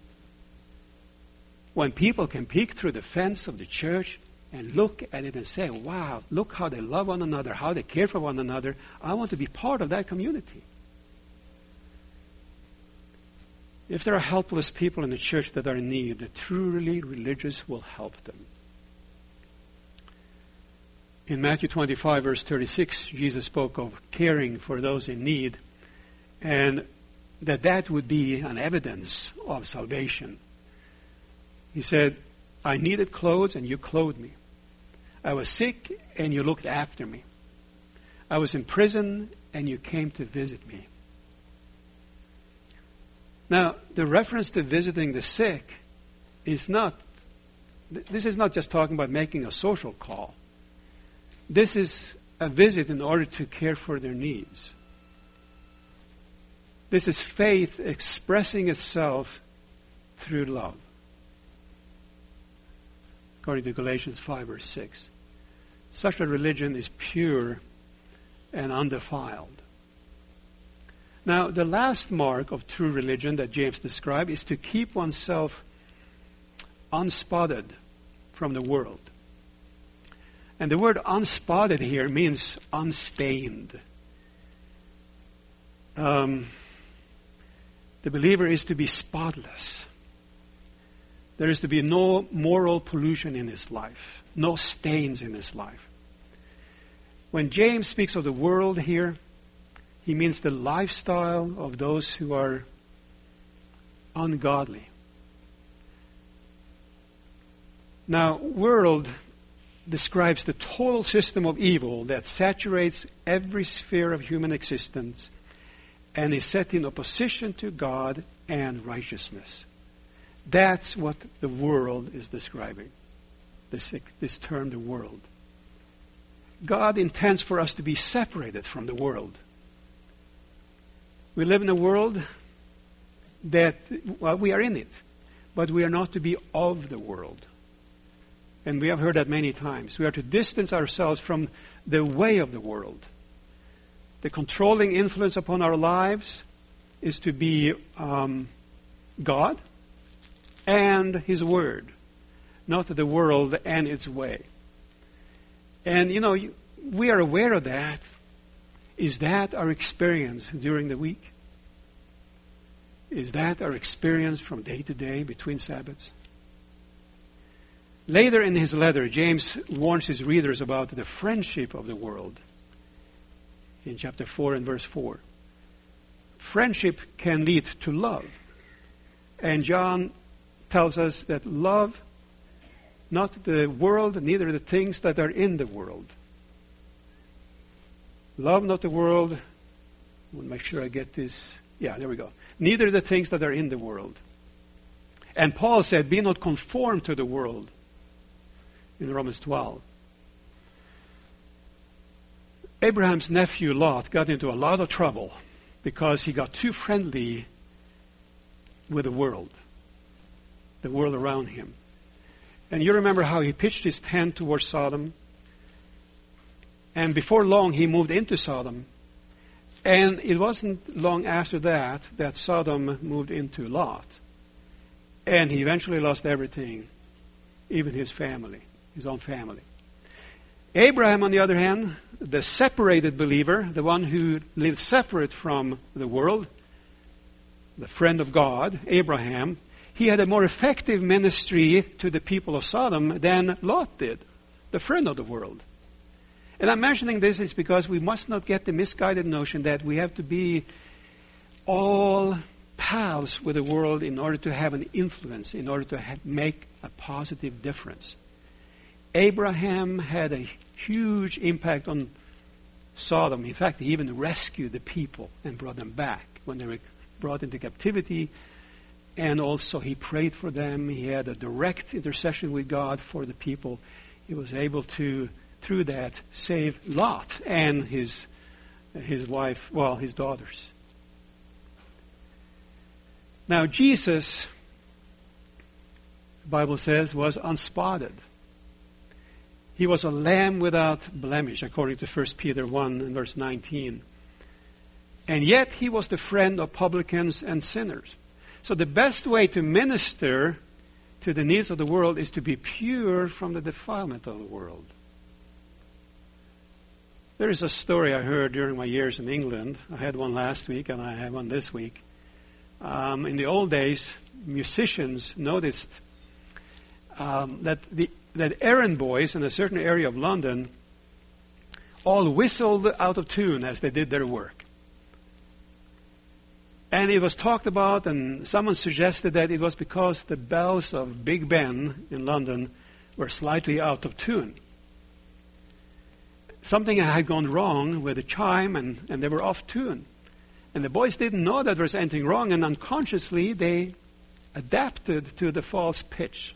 When people can peek through the fence of the church and look at it and say, wow, look how they love one another, how they care for one another. I want to be part of that community. If there are helpless people in the church that are in need, the truly religious will help them. In Matthew twenty-five, verse thirty-six, Jesus spoke of caring for those in need, and that that would be an evidence of salvation. He said, I needed clothes and you clothed me. I was sick and you looked after me. I was in prison and you came to visit me. Now, the reference to visiting the sick is not, this is not just talking about making a social call. This is a visit in order to care for their needs. This is faith expressing itself through love. According to Galatians five, verse six. Such a religion is pure and undefiled. Now, the last mark of true religion that James described is to keep oneself unspotted from the world. And the word unspotted here means unstained. Um, the believer is to be spotless. There is to be no moral pollution in his life, no stains in his life. When James speaks of the world here, he means the lifestyle of those who are ungodly. Now, world describes the total system of evil that saturates every sphere of human existence and is set in opposition to God and righteousness. That's what the world is describing, this, this term, the world. God intends for us to be separated from the world. We live in a world that, well, we are in it, but we are not to be of the world. And we have heard that many times. We are to distance ourselves from the way of the world. The controlling influence upon our lives is to be um, God and His Word, not the world and its way. And, you know, we are aware of that. Is that our experience during the week? Is that our experience from day to day between Sabbaths? Later in his letter, James warns his readers about the friendship of the world. In chapter four and verse four. Friendship can lead to love. And John tells us that love, not the world, neither the things that are in the world. Love not the world. I want to make sure I get this. Yeah, there we go. Neither the things that are in the world. And Paul said, be not conformed to the world. In Romans twelve. Abraham's nephew Lot got into a lot of trouble because he got too friendly with the world. The world around him. And you remember how he pitched his tent towards Sodom. And before long he moved into Sodom. And it wasn't long after that that Sodom moved into Lot. And he eventually lost everything, even his family, his own family. Abraham, on the other hand, the separated believer, the one who lived separate from the world, the friend of God, Abraham, he had a more effective ministry to the people of Sodom than Lot did, the friend of the world. And I'm mentioning this is because we must not get the misguided notion that we have to be all pals with the world in order to have an influence, in order to ha- make a positive difference. Abraham had a huge impact on Sodom. In fact, he even rescued the people and brought them back when they were brought into captivity. And also he prayed for them. He had a direct intercession with God for the people. He was able to, through that, save Lot and his his wife, well, his daughters. Now, Jesus, the Bible says, was unspotted. He was a lamb without blemish, according to First Peter one and verse nineteen. And yet he was the friend of publicans and sinners. So the best way to minister to the needs of the world is to be pure from the defilement of the world. There is a story I heard during my years in England. I had one last week and I have one this week. Um, in the old days, musicians noticed um, that the that errand boys in a certain area of London all whistled out of tune as they did their work. And it was talked about, and someone suggested that it was because the bells of Big Ben in London were slightly out of tune. Something had gone wrong with the chime, and, and they were off tune. And the boys didn't know that there was anything wrong, and unconsciously they adapted to the false pitch.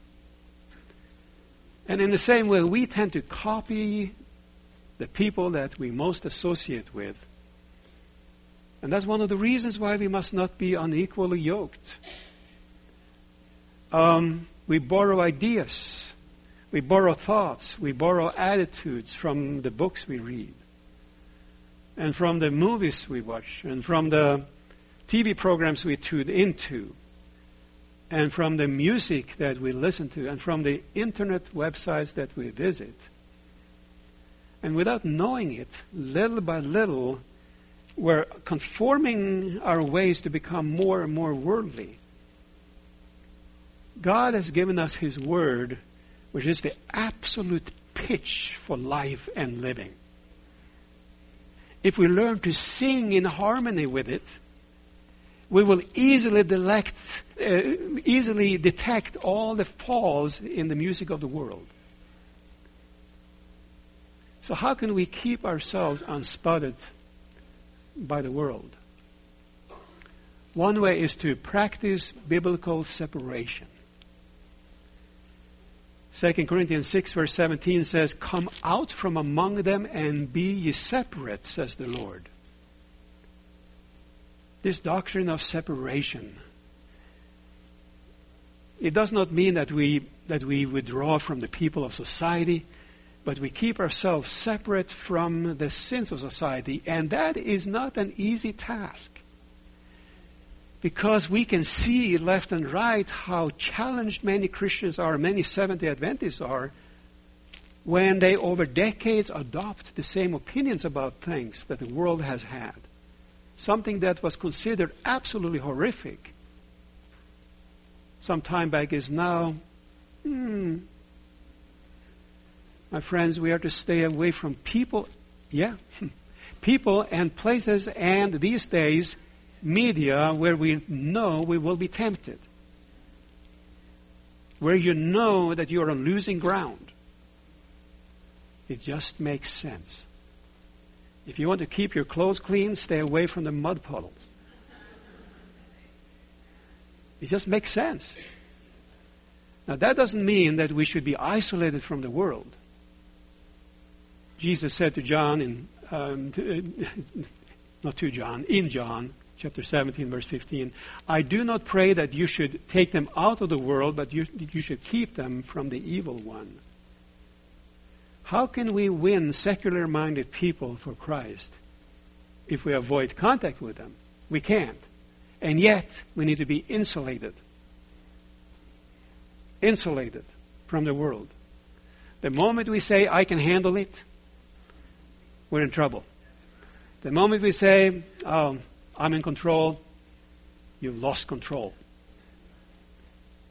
And in the same way, we tend to copy the people that we most associate with. And that's one of the reasons why we must not be unequally yoked. Um, we borrow ideas. We borrow thoughts. We borrow attitudes from the books we read. And from the movies we watch. And from the T V programs we tune into. And from the music that we listen to. And from the internet websites that we visit. And without knowing it, little by little, we're conforming our ways to become more and more worldly. God has given us His Word, which is the absolute pitch for life and living. If we learn to sing in harmony with it, we will easily delect, uh, easily detect all the faults in the music of the world. So how can we keep ourselves unspotted by the world? One way is to practice biblical separation. Second Corinthians six verse seventeen says, "Come out from among them and be ye separate, says the Lord." This doctrine of separation, it does not mean that we that we withdraw from the people of society, but we keep ourselves separate from the sins of society, and that is not an easy task. Because we can see left and right how challenged many Christians are, many Seventh-day Adventists are, when they over decades adopt the same opinions about things that the world has had. Something that was considered absolutely horrific some time back is now, hmm, my friends, we are to stay away from people, yeah, people and places and these days, media where we know we will be tempted. Where you know that you are on losing ground. It just makes sense. If you want to keep your clothes clean, stay away from the mud puddles. It just makes sense. Now that doesn't mean that we should be isolated from the world. Jesus said to John, in, um, to, uh, not to John, in John, chapter seventeen, verse fifteen, "I do not pray that you should take them out of the world, but you, you should keep them from the evil one." How can we win secular-minded people for Christ if we avoid contact with them? We can't. And yet, we need to be insulated. Insulated from the world. The moment we say, "I can handle it," we're in trouble. The moment we say, "Oh, I'm in control," you've lost control.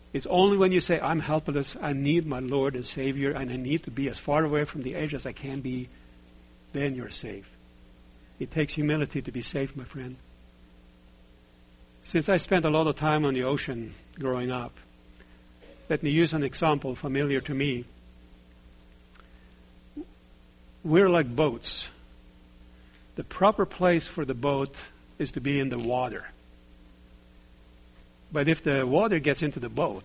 It's only when you say, I'm helpless, I need my Lord and Savior, and I need to be as far away from the edge as I can be, then you're safe. It takes humility to be safe, my friend. Since I spent a lot of time on the ocean growing up, let me use an example familiar to me. We're like boats. The proper place for the boat is to be in the water. But if the water gets into the boat,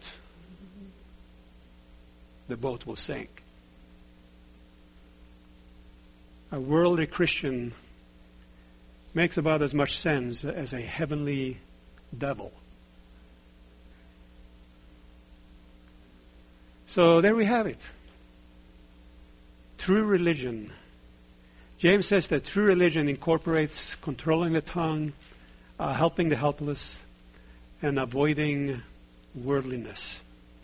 the boat will sink. A worldly Christian makes about as much sense as a heavenly devil. So there we have it. True religion. James says that true religion incorporates controlling the tongue, uh, helping the helpless, and avoiding worldliness.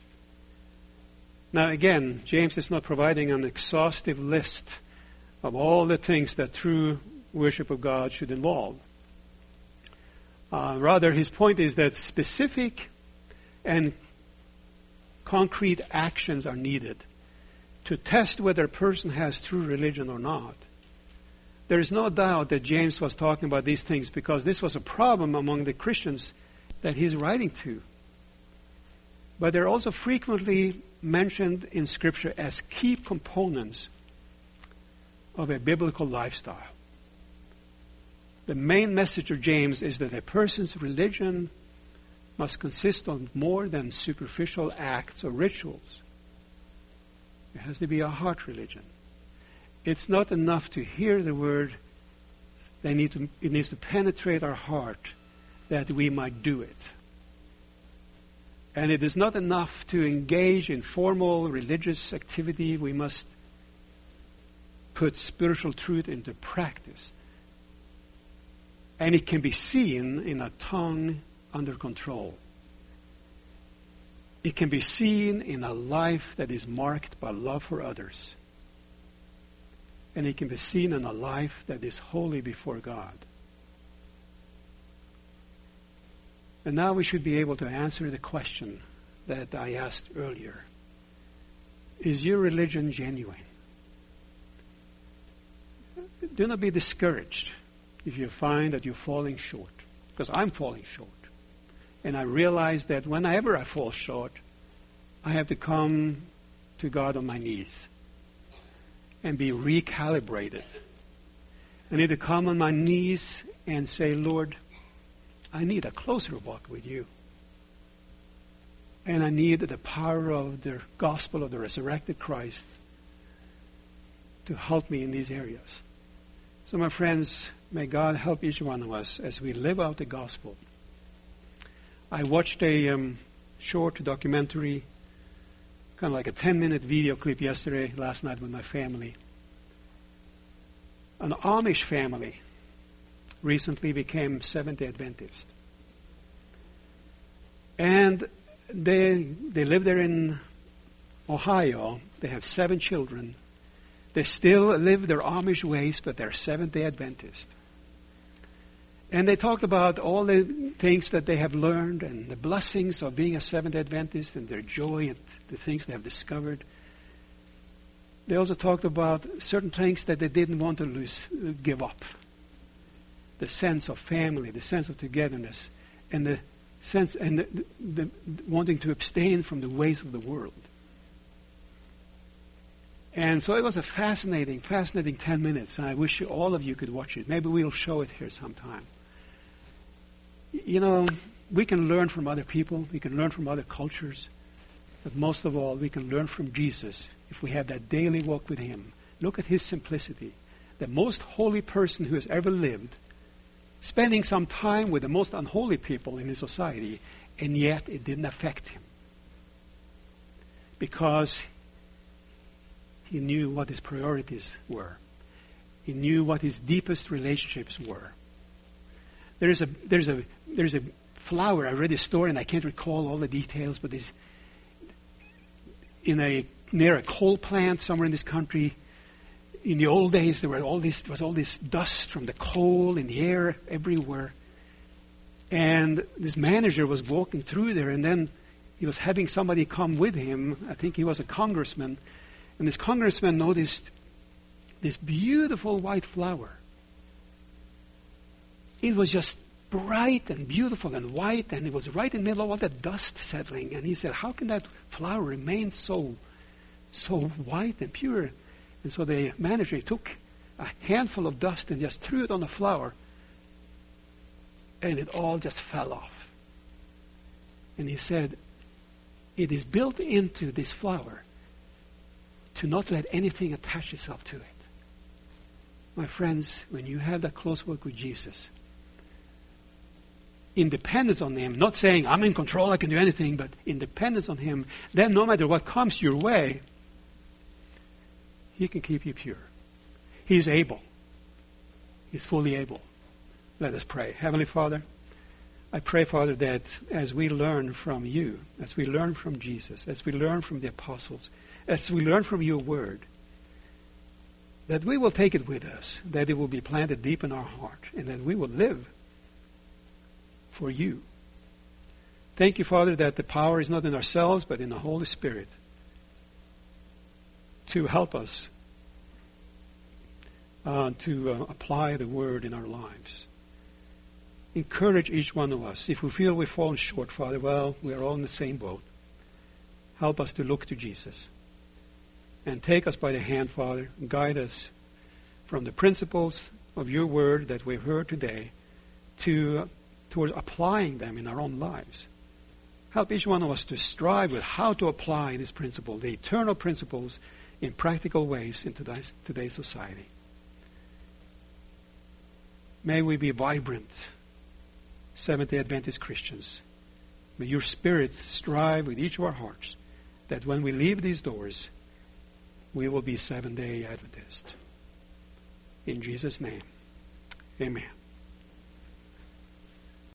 Now again, James is not providing an exhaustive list of all the things that true worship of God should involve. Uh, rather, his point is that specific and concrete actions are needed to test whether a person has true religion or not. There is no doubt that James was talking about these things because this was a problem among the Christians that he's writing to. But they're also frequently mentioned in Scripture as key components of a biblical lifestyle. The main message of James is that a person's religion must consist of more than superficial acts or rituals. It has to be a heart religion. It's not enough to hear the word. They need to, it needs to penetrate our heart that we might do it. And it is not enough to engage in formal religious activity. We must put spiritual truth into practice. And it can be seen in a tongue under control. It can be seen in a life that is marked by love for others. And it can be seen in a life that is holy before God. And now we should be able to answer the question that I asked earlier. Is your religion genuine? Do not be discouraged if you find that you're falling short. Because I'm falling short. And I realize that whenever I fall short, I have to come to God on my knees and be recalibrated. I need to come on my knees and say, Lord, I need a closer walk with you. And I need the power of the gospel of the resurrected Christ to help me in these areas. So my friends, may God help each one of us as we live out the gospel. I watched a um, short documentary, kind of like a ten-minute video clip yesterday, last night with my family. An Amish family recently became Seventh-day Adventist. And they they live there in Ohio. They have seven children. They still live their Amish ways, but they're Seventh-day Adventist. And they talked about all the things that they have learned and the blessings of being a Seventh-day Adventist and their joy and the things they have discovered. They also talked about certain things that they didn't want to lose, give up. The sense of family, the sense of togetherness, and the sense and the, the, the wanting to abstain from the ways of the world. And so it was a fascinating, fascinating ten minutes. And I wish all of you could watch it. Maybe we'll show it here sometime. You know, we can learn from other people. We can learn from other cultures. But most of all, we can learn from Jesus if we have that daily walk with Him. Look at His simplicity. The most holy person who has ever lived, spending some time with the most unholy people in his society, and yet it didn't affect him. Because he knew what his priorities were. He knew what his deepest relationships were. There's a there's a there's a flower. I read a story and I can't recall all the details, but it's in a near a coal plant somewhere in this country. In the old days, there were all this there was all this dust from the coal in the air everywhere, and this manager was walking through there, and then he was having somebody come with him. I think he was a congressman. And this congressman noticed this beautiful white flower. It was just bright and beautiful and white, and it was right in the middle of all that dust settling. And he said, how can that flower remain so, so white and pure? And so the manager took a handful of dust and just threw it on the flower, and it all just fell off. And he said, it is built into this flower to not let anything attach itself to it. My friends, when you have that close work with Jesus, independence on Him, not saying, I'm in control, I can do anything, but independence on Him, then no matter what comes your way, He can keep you pure. He's able. He's fully able. Let us pray. Heavenly Father, I pray, Father, that as we learn from you, as we learn from Jesus, as we learn from the apostles, as we learn from your word, that we will take it with us, that it will be planted deep in our heart, and that we will live for you. Thank you, Father, that the power is not in ourselves, but in the Holy Spirit to help us uh, to uh, apply the word in our lives. Encourage each one of us. If we feel we've fallen short, Father, well, we're all in the same boat. Help us to look to Jesus. And take us by the hand, Father, and guide us from the principles of your word that we've heard today to uh, towards applying them in our own lives. Help each one of us to strive with how to apply this principle, the eternal principles, in practical ways in today's, today's society. May we be vibrant Seventh-day Adventist Christians. May your Spirit strive with each of our hearts that when we leave these doors, we will be Seventh-day Adventist. In Jesus' name, amen.